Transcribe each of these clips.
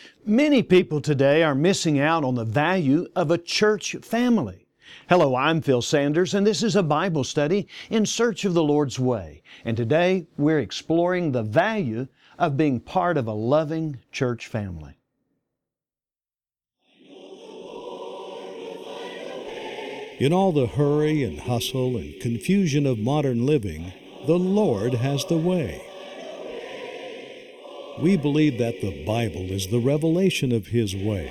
Many people today are missing out on the value of a church family. Hello, I'm Phil Sanders, and this is a Bible study in search of the Lord's way. And today we're exploring the value of being part of a loving church family. In all the hurry and hustle and confusion of modern living, the Lord has the way. We believe that the Bible is the revelation of His way.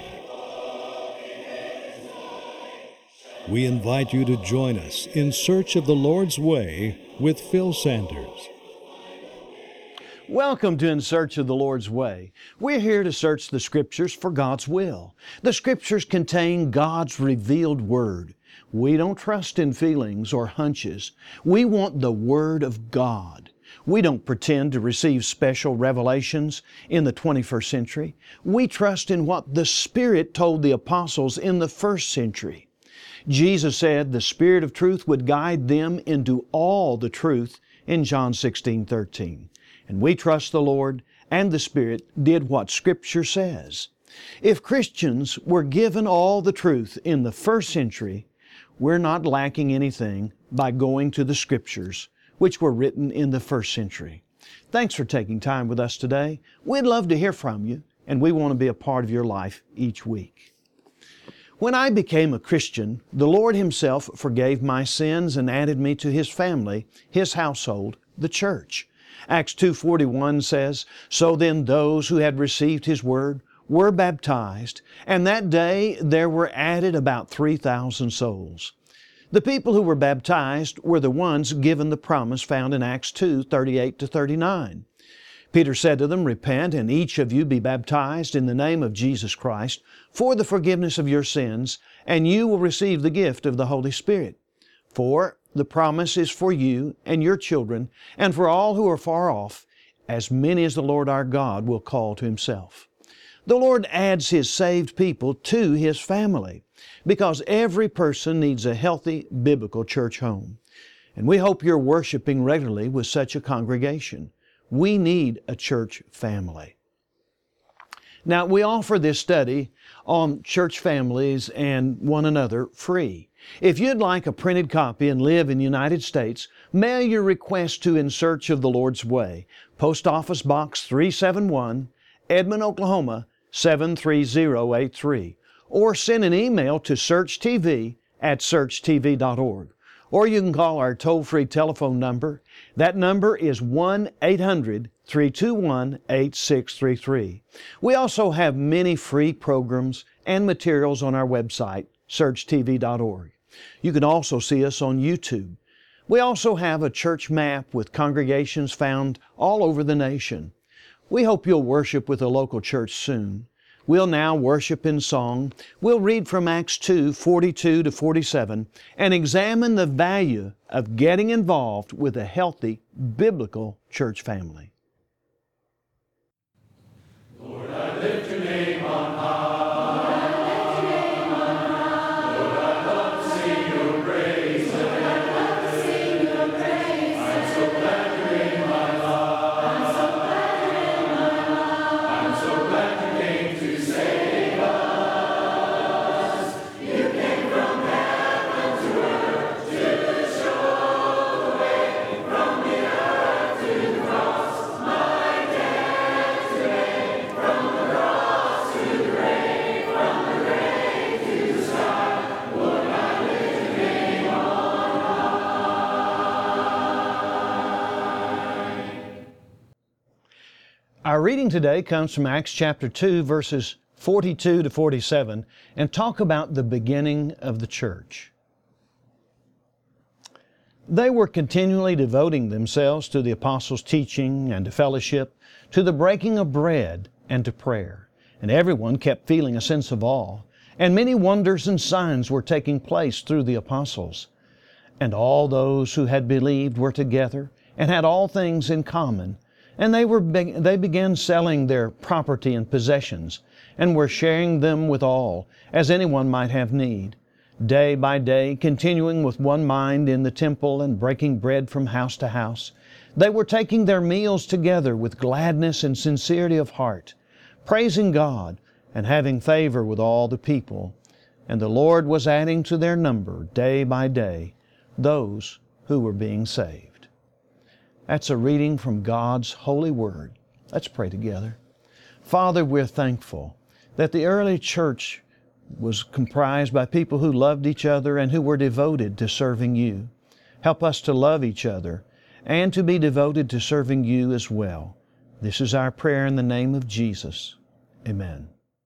We invite you to join us in search of the Lord's way with Phil Sanders. Welcome to In Search of the Lord's Way. We're here to search the Scriptures for God's will. The Scriptures contain God's revealed Word. We don't trust in feelings or hunches. We want the Word of God. We don't pretend to receive special revelations in the 21st century. We trust in what the Spirit told the apostles in the first century. Jesus said the Spirit of truth would guide them into all the truth in John 16:13. And we trust the Lord and the Spirit did what Scripture says. If Christians were given all the truth in the first century, we're not lacking anything by going to the Scriptures, which were written in the first century. Thanks for taking time with us today. We'd love to hear from you, and we want to be a part of your life each week. When I became a Christian, the Lord Himself forgave my sins and added me to His family, His household, the church. Acts 2:41 says, "So then those who had received His word were baptized, and that day there were added about 3,000 souls." The people who were baptized were the ones given the promise found in Acts 2:38-39. Peter said to them, "Repent, and each of you be baptized in the name of Jesus Christ for the forgiveness of your sins, and you will receive the gift of the Holy Spirit. For the promise is for you and your children, and for all who are far off, as many as the Lord our God will call to Himself." The Lord adds His saved people to His family because every person needs a healthy biblical church home. And we hope you're worshiping regularly with such a congregation. We need a church family. Now, we offer this study on church families and one another free. If you'd like a printed copy and live in the United States, mail your request to In Search of the Lord's Way, Post Office Box 371, Edmond, Oklahoma 73083, or send an email to searchtv@searchtv.org. Or you can call our toll-free telephone number. That number is 1-800-321-8633. We also have many free programs and materials on our website, searchtv.org. You can also see us on YouTube. We also have a church map with congregations found all over the nation. We hope you'll worship with a local church soon. We'll now worship in song. We'll read from Acts 2:42-47 and examine the value of getting involved with a healthy biblical church family. Lord, I lift your name on high. Our reading today comes from Acts chapter 2, verses 42-47, and talk about the beginning of the church. They were continually devoting themselves to the apostles' teaching and to fellowship, to the breaking of bread and to prayer. And everyone kept feeling a sense of awe, and many wonders and signs were taking place through the apostles. And all those who had believed were together and had all things in common. And they began selling their property and possessions, and were sharing them with all, as anyone might have need. Day by day, continuing with one mind in the temple and breaking bread from house to house, they were taking their meals together with gladness and sincerity of heart, praising God and having favor with all the people. And the Lord was adding to their number day by day those who were being saved. That's a reading from God's holy Word. Let's pray together. Father, we're thankful that the early church was comprised by people who loved each other and who were devoted to serving You. Help us to love each other and to be devoted to serving You as well. This is our prayer in the name of Jesus. Amen.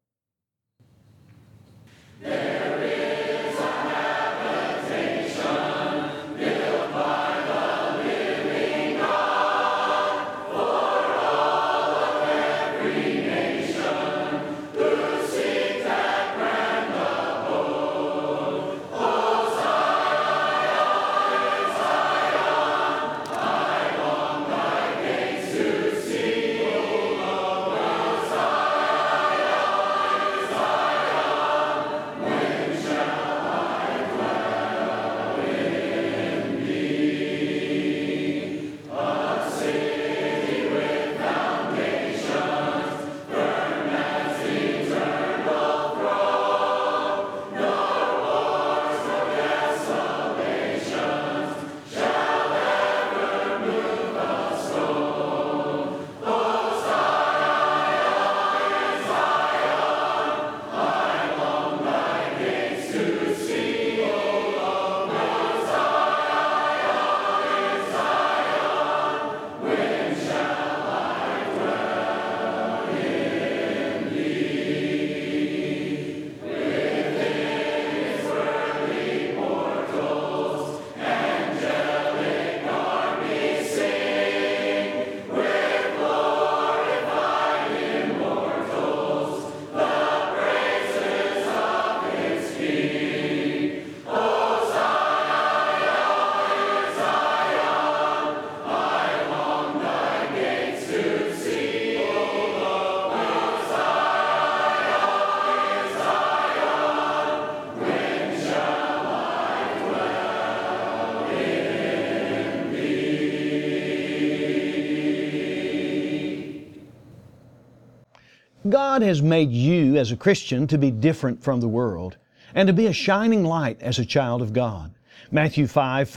God has made you as a Christian to be different from the world and to be a shining light as a child of God. Matthew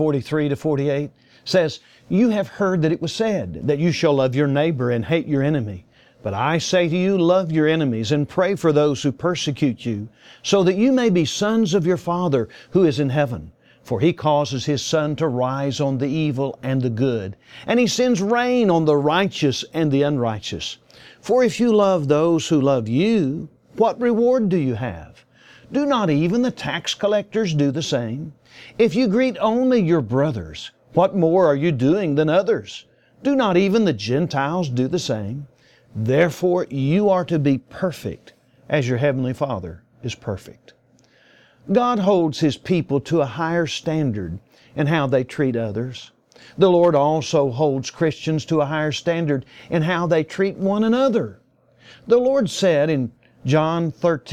5:43-48 says, "You have heard that it was said that you shall love your neighbor and hate your enemy. But I say to you, love your enemies and pray for those who persecute you, so that you may be sons of your Father who is in heaven. For He causes His sun to rise on the evil and the good, and He sends rain on the righteous and the unrighteous. For if you love those who love you, what reward do you have? Do not even the tax collectors do the same? If you greet only your brothers, what more are you doing than others? Do not even the Gentiles do the same? Therefore you are to be perfect, as your Heavenly Father is perfect." God holds His people to a higher standard in how they treat others. The Lord also holds Christians to a higher standard in how they treat one another. The Lord said in John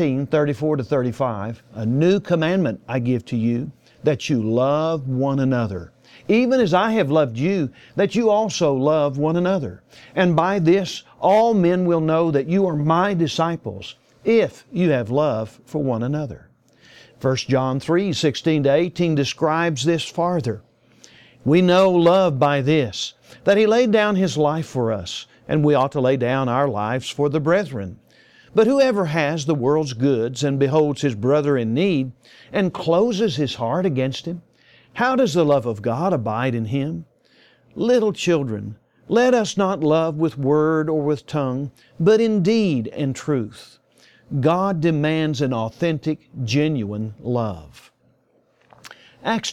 13:34-35, "A new commandment I give to you, that you love one another. Even as I have loved you, that you also love one another. And by this all men will know that you are my disciples, if you have love for one another." 1 John 3:16-18 describes this farther. "We know love by this, that He laid down His life for us, and we ought to lay down our lives for the brethren. But whoever has the world's goods and beholds his brother in need and closes his heart against him, how does the love of God abide in him? Little children, let us not love with word or with tongue, but in deed and truth. God demands an authentic, genuine love." Acts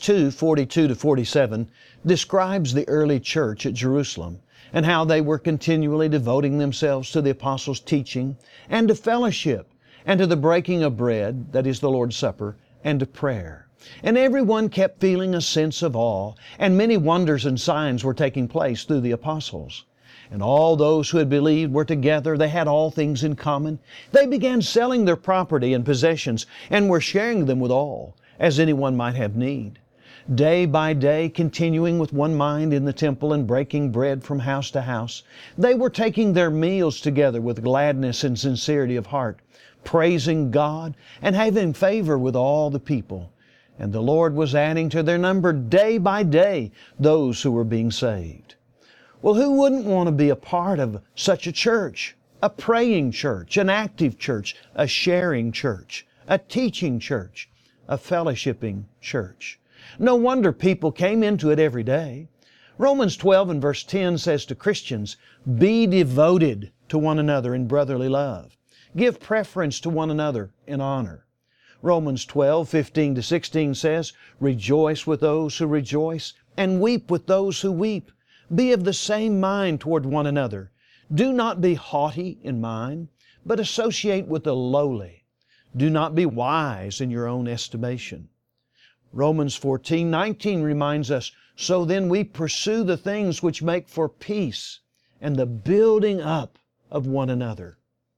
2:42-47 describes the early church at Jerusalem and how they were continually devoting themselves to the apostles' teaching and to fellowship and to the breaking of bread, that is the Lord's Supper, and to prayer. And everyone kept feeling a sense of awe, and many wonders and signs were taking place through the apostles. And all those who had believed were together. They had all things in common. They began selling their property and possessions and were sharing them with all, as anyone might have need. Day by day, continuing with one mind in the temple and breaking bread from house to house, they were taking their meals together with gladness and sincerity of heart, praising God and having favor with all the people. And the Lord was adding to their number day by day those who were being saved. Well, who wouldn't want to be a part of such a church? A praying church, an active church, a sharing church, a teaching church, a fellowshipping church. No wonder people came into it every day. Romans 12 and verse 10 says to Christians, "Be devoted to one another in brotherly love. Give preference to one another in honor." Romans 12, 15 to 16 says, "Rejoice with those who rejoice, and weep with those who weep. Be of the same mind toward one another. Do not be haughty in mind, but associate with the lowly. Do not be wise in your own estimation." Romans 14, 19 reminds us, "So then we pursue the things which make for peace and the building up of one another."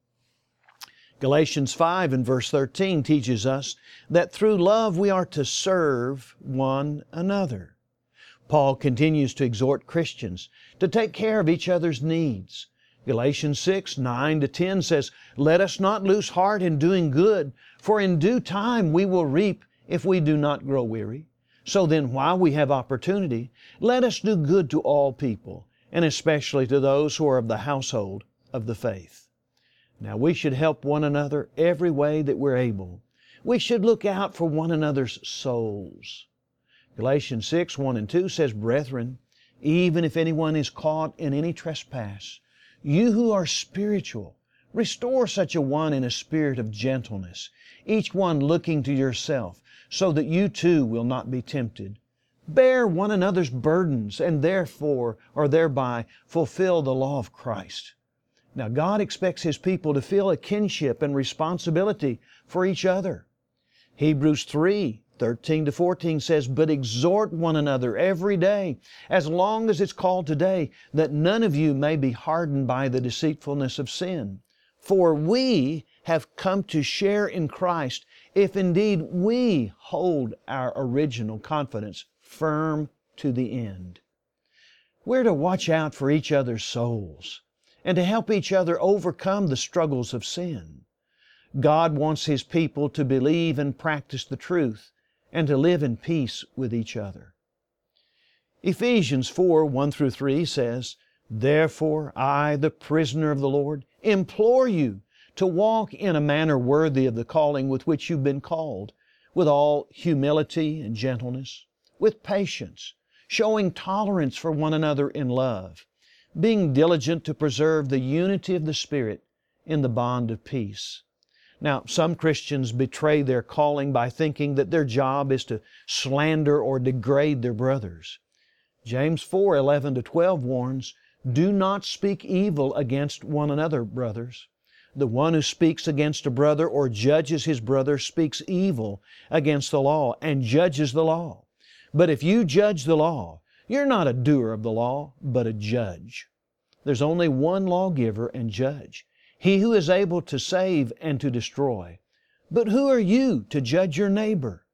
Galatians 5 and verse 13 teaches us that through love we are to serve one another. Paul continues to exhort Christians to take care of each other's needs. Galatians 6, 9 to 10 says, "Let us not lose heart in doing good, for in due time we will reap if we do not grow weary. So then, while we have opportunity, let us do good to all people, and especially to those who are of the household of the faith." Now, we should help one another every way that we're able. We should look out for one another's souls. Galatians 6, 1 and 2 says, "Brethren, even if anyone is caught in any trespass, you who are spiritual, restore such a one in a spirit of gentleness, each one looking to yourself, so that you too will not be tempted. Bear one another's burdens, and therefore or thereby fulfill the law of Christ." Now, God expects His people to feel a kinship and responsibility for each other. Hebrews 3, 13 to 14 says, "But exhort one another every day, as long as it's called today, that none of you may be hardened by the deceitfulness of sin. For we have come to share in Christ, if indeed we hold our original confidence firm to the end." We're to watch out for each other's souls and to help each other overcome the struggles of sin. God wants His people to believe and practice the truth and to live in peace with each other. Ephesians 4, 1 through 3 says, "Therefore I, the prisoner of the Lord, implore you to walk in a manner worthy of the calling with which you've been called, with all humility and gentleness, with patience, showing tolerance for one another in love, being diligent to preserve the unity of the Spirit in the bond of peace." Now, some Christians betray their calling by thinking that their job is to slander or degrade their brothers. James 4, 11 to 12 warns, "Do not speak evil against one another, brothers. The one who speaks against a brother or judges his brother speaks evil against the law and judges the law. But if you judge the law, you're not a doer of the law, but a judge. There's only one lawgiver and judge, He who is able to save and to destroy. But who are you to judge your neighbor?"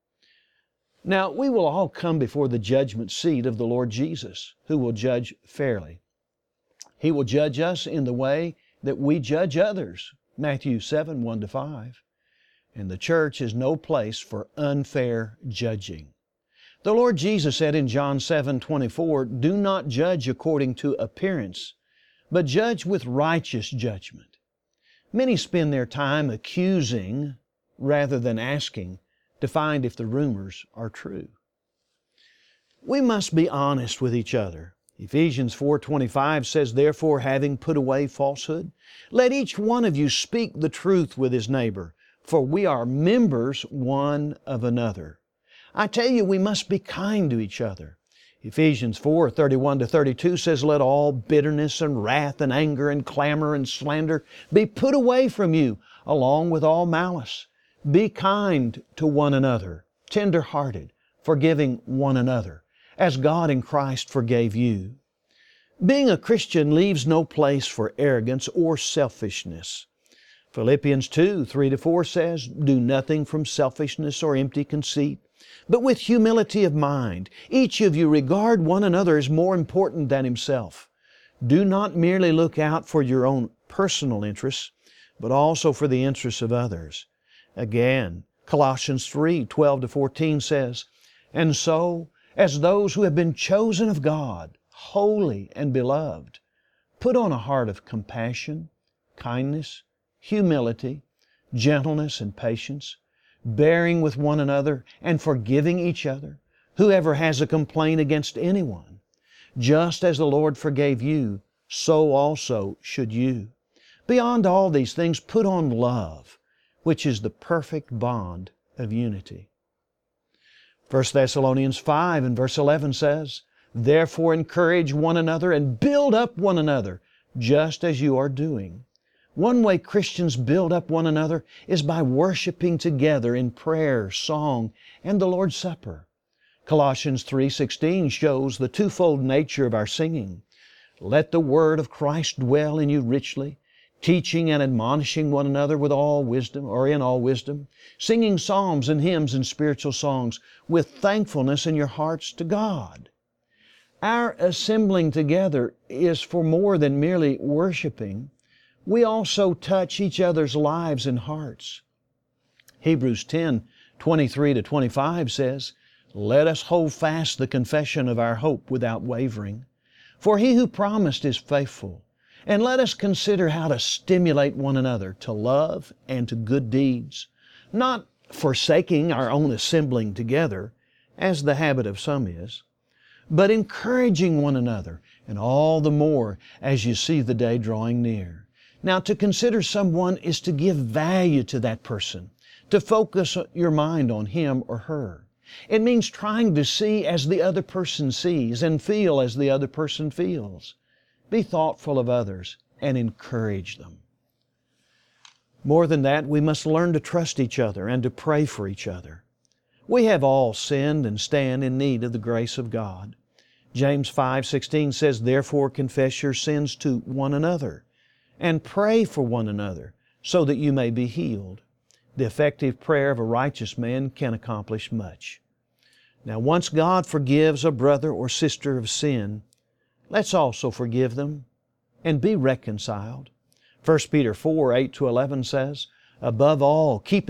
Now, we will all come before the judgment seat of the Lord Jesus, who will judge fairly. He will judge us in the way that we judge others, Matthew 7, 1 to 5. And the church is no place for unfair judging. The Lord Jesus said in John 7, 24, "Do not judge according to appearance, but judge with righteous judgment." Many spend their time accusing rather than asking to find if the rumors are true. We must be honest with each other. Ephesians 4:25 says, "Therefore, having put away falsehood, let each one of you speak the truth with his neighbor, for we are members one of another." I tell you, we must be kind to each other. Ephesians 4:31 to 32 says, "Let all bitterness and wrath and anger and clamor and slander be put away from you, along with all malice. Be kind to one another, tender-hearted, forgiving one another, as God in Christ forgave you." Being a Christian leaves no place for arrogance or selfishness. Philippians 2, 3 to 4 says, "Do nothing from selfishness or empty conceit, But with humility of mind, each of you regard one another as more important than himself. Do not merely look out for your own personal interests, but also for the interests of others. Again, Colossians 3:12-14 says, "And so, as those who have been chosen of God, holy and beloved, put on a heart of compassion, kindness, humility, gentleness, and patience, bearing with one another and forgiving each other, whoever has a complaint against anyone. Just as the Lord forgave you, so also should you. Beyond all these things, put on love, which is the perfect bond of unity." 1 Thessalonians 5 and verse 11 says, "Therefore encourage one another and build up one another, just as you are doing." One way Christians build up one another is by worshiping together in prayer, song, and the Lord's Supper. Colossians 3:16 shows the twofold nature of our singing. "Let the word of Christ dwell in you richly, teaching and admonishing one another with all wisdom," or in all wisdom, "singing psalms and hymns and spiritual songs with thankfulness in your hearts to God." Our assembling together is for more than merely worshiping. We also touch each other's lives and hearts. Hebrews 10:23-25 says, "Let us hold fast the confession of our hope without wavering. For He who promised is faithful. And let us consider how to stimulate one another to love and to good deeds, not forsaking our own assembling together, as the habit of some is, but encouraging one another, and all the more as you see the day drawing near." Now, to consider someone is to give value to that person, to focus your mind on him or her. It means trying to see as the other person sees and feel as the other person feels. Be thoughtful of others and encourage them. More than that, we must learn to trust each other and to pray for each other. We have all sinned and stand in need of the grace of God. James 5:16 says, "Therefore confess your sins to one another and pray for one another so that you may be healed." The effective prayer of a righteous man can accomplish much. Now, once God forgives a brother or sister of sin, let's also forgive them and be reconciled. 1 Peter 4:8-11 says, "Above all, keep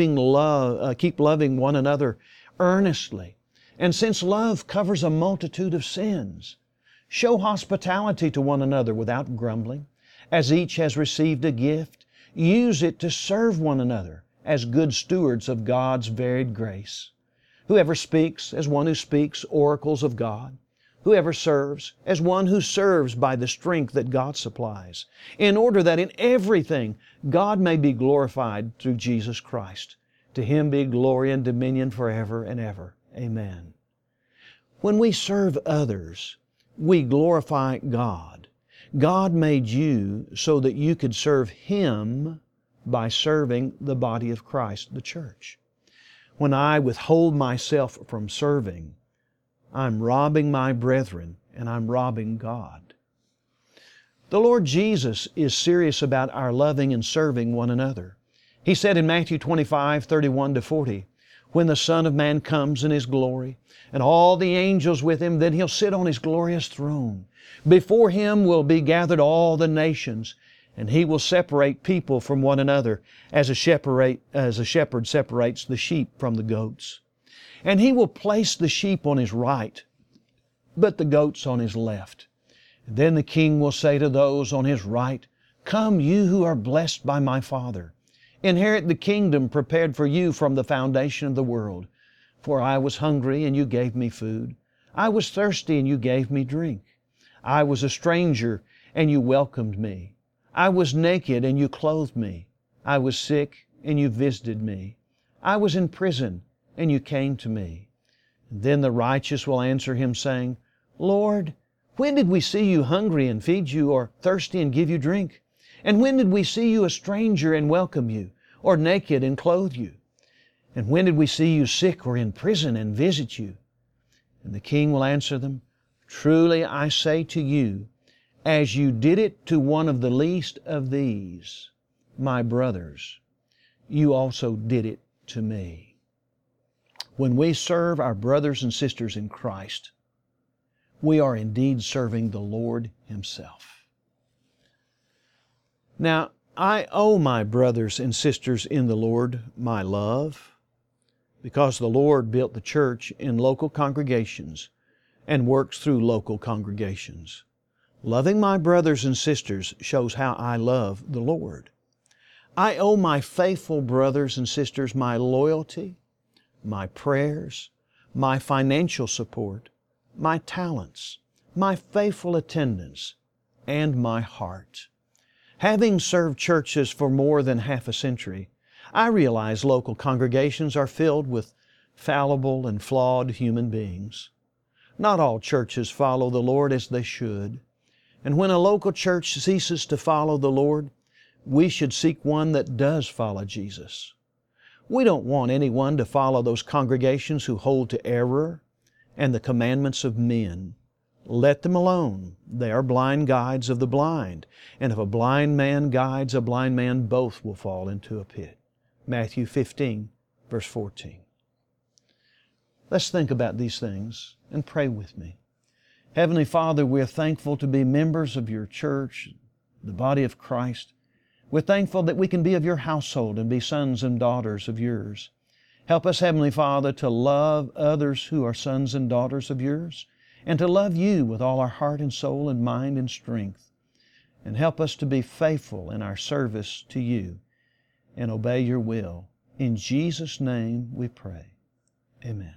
loving one another earnestly, and since love covers a multitude of sins, show hospitality to one another without grumbling. As each has received a gift, use it to serve one another as good stewards of God's varied grace. Whoever speaks, as one who speaks oracles of God. Whoever serves, as one who serves by the strength that God supplies, in order that in everything God may be glorified through Jesus Christ. To Him be glory and dominion forever and ever. Amen." When we serve others, we glorify God. God made you so that you could serve Him by serving the body of Christ, the church. When I withhold myself from serving, I'm robbing my brethren and I'm robbing God. The Lord Jesus is serious about our loving and serving one another. He said in Matthew 25:31-40, "When the Son of Man comes in His glory, and all the angels with Him, then He'll sit on His glorious throne. Before Him will be gathered all the nations, and He will separate people from one another as a shepherd separates the sheep from the goats. And He will place the sheep on His right, but the goats on His left. And then the King will say to those on His right, 'Come, you who are blessed by my Father. Inherit the kingdom prepared for you from the foundation of the world. For I was hungry, and you gave me food. I was thirsty, and you gave me drink. I was a stranger, and you welcomed me. I was naked, and you clothed me. I was sick, and you visited me. I was in prison, and you came to me.' And then the righteous will answer Him, saying, 'Lord, when did we see you hungry and feed you, or thirsty and give you drink? And when did we see you a stranger and welcome you, or naked and clothe you? And when did we see you sick or in prison and visit you?' And the King will answer them, 'Truly I say to you, as you did it to one of the least of these, my brothers, you also did it to me.'" When we serve our brothers and sisters in Christ, we are indeed serving the Lord Himself. Now, I owe my brothers and sisters in the Lord my love, because the Lord built the church in local congregations and works through local congregations. Loving my brothers and sisters shows how I love the Lord. I owe my faithful brothers and sisters my loyalty, my prayers, my financial support, my talents, my faithful attendance, and my heart. Having served churches for more than half a century, I realize local congregations are filled with fallible and flawed human beings. Not all churches follow the Lord as they should. And when a local church ceases to follow the Lord, we should seek one that does follow Jesus. We don't want anyone to follow those congregations who hold to error and the commandments of men. Let them alone. They are blind guides of the blind. And if a blind man guides a blind man, both will fall into a pit. Matthew 15, verse 14. Let's think about these things and pray with me. Heavenly Father, we're thankful to be members of Your church, the body of Christ. We're thankful that we can be of Your household and be sons and daughters of Yours. Help us, Heavenly Father, to love others who are sons and daughters of Yours, and to love You with all our heart and soul and mind and strength. And help us to be faithful in our service to You and obey Your will. In Jesus' name we pray. Amen.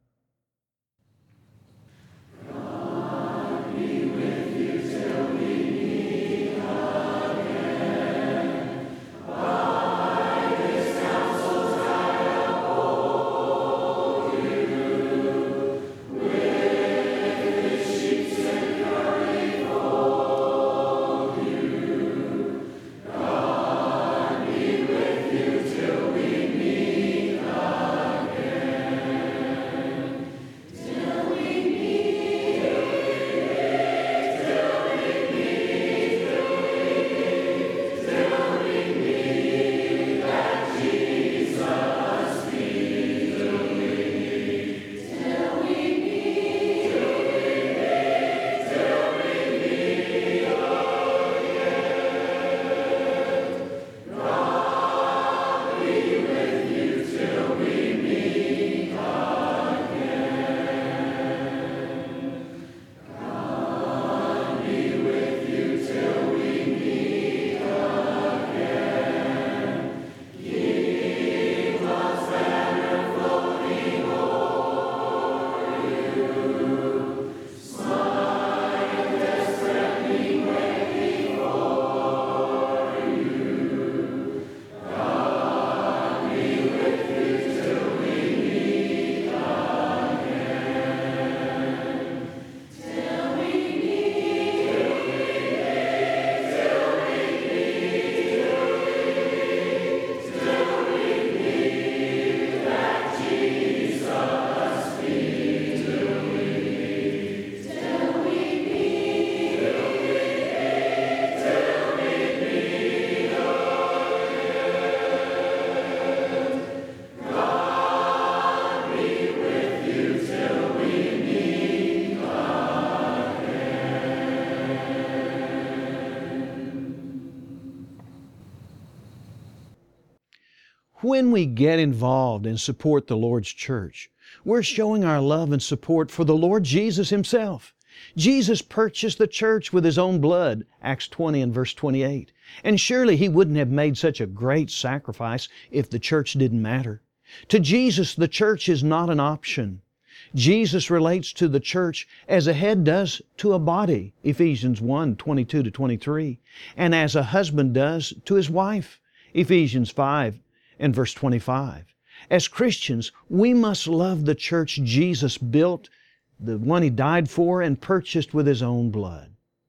When we get involved and support the Lord's church, we're showing our love and support for the Lord Jesus Himself. Jesus purchased the church with His own blood, Acts 20 and verse 28. And surely He wouldn't have made such a great sacrifice if the church didn't matter. To Jesus, the church is not an option. Jesus relates to the church as a head does to a body, Ephesians 1, 22 to 23, and as a husband does to his wife, Ephesians 5 and verse 25. As Christians, we must love the church Jesus built, the one He died for and purchased with His own blood.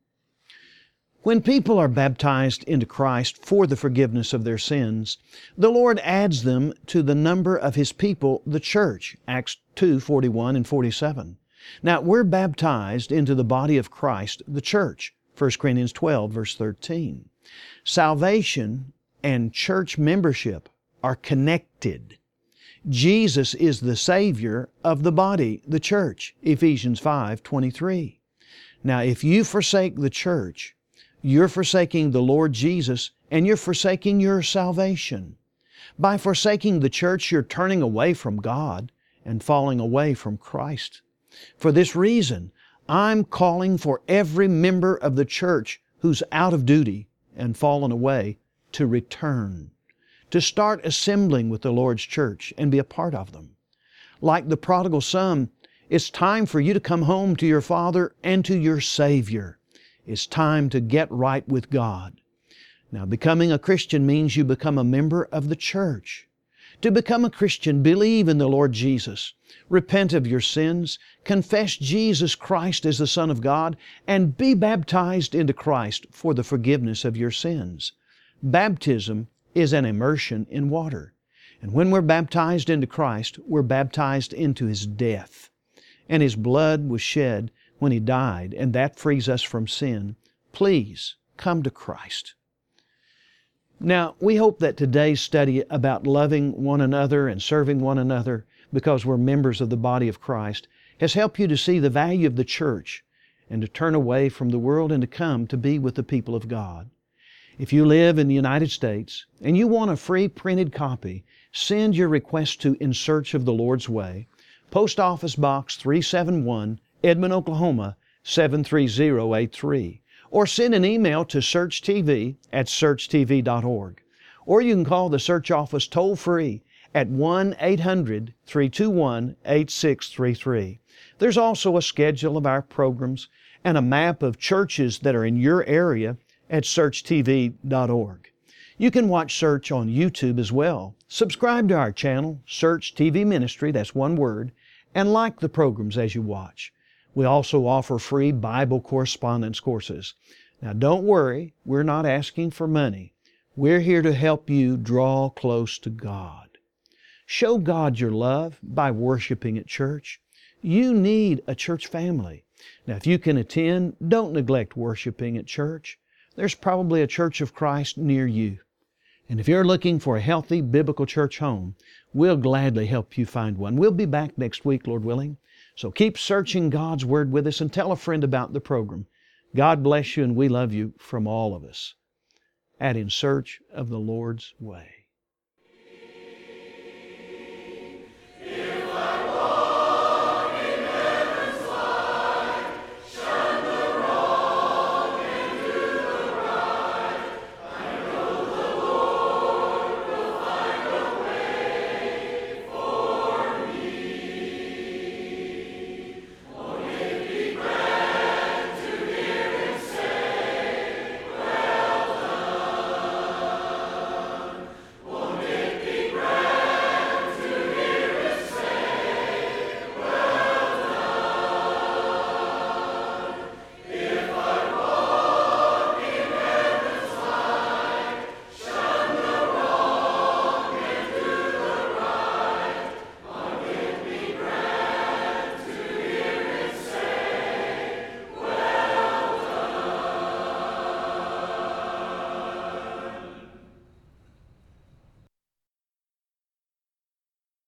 When people are baptized into Christ for the forgiveness of their sins, the Lord adds them to the number of His people, the church, Acts 2, 41 and 47. Now, we're baptized into the body of Christ, the church, 1 Corinthians 12, verse 13. Salvation and church membership are connected. Jesus is the Savior of the body, the church, Ephesians 5:23. Now, if you forsake the church, you're forsaking the Lord Jesus and you're forsaking your salvation. By forsaking the church, you're turning away from God and falling away from Christ. For this reason, I'm calling for every member of the church who's out of duty and fallen away to return, to start assembling with the Lord's church and be a part of them. Like the prodigal son, it's time for you to come home to your Father and to your Savior. It's time to get right with God. Now, becoming a Christian means you become a member of the church. To become a Christian, believe in the Lord Jesus, repent of your sins, confess Jesus Christ as the Son of God, and be baptized into Christ for the forgiveness of your sins. Baptism is an immersion in water. And when we're baptized into Christ, we're baptized into His death. And His blood was shed when He died, and that frees us from sin. Please come to Christ. Now, we hope that today's study about loving one another and serving one another because we're members of the body of Christ has helped you to see the value of the church and to turn away from the world and to come to be with the people of God. If you live in the United States and you want a free printed copy, send your request to In Search of the Lord's Way, Post Office Box 371, Edmond, Oklahoma 73083. Or send an email to searchtv@searchtv.org. Or you can call the Search office toll-free at 1-800-321-8633. There's also a schedule of our programs and a map of churches that are in your area at searchtv.org. You can watch Search on YouTube as well. Subscribe to our channel, Search TV Ministry, that's one word, and like the programs as you watch. We also offer free Bible correspondence courses. Now don't worry, we're not asking for money. We're here to help you draw close to God. Show God your love by worshiping at church. You need a church family. Now if you can attend, don't neglect worshiping at church. There's probably a Church of Christ near you. And if you're looking for a healthy biblical church home, we'll gladly help you find one. We'll be back next week, Lord willing. So keep searching God's Word with us and tell a friend about the program. God bless you and we love you from all of us at In Search of the Lord's Way.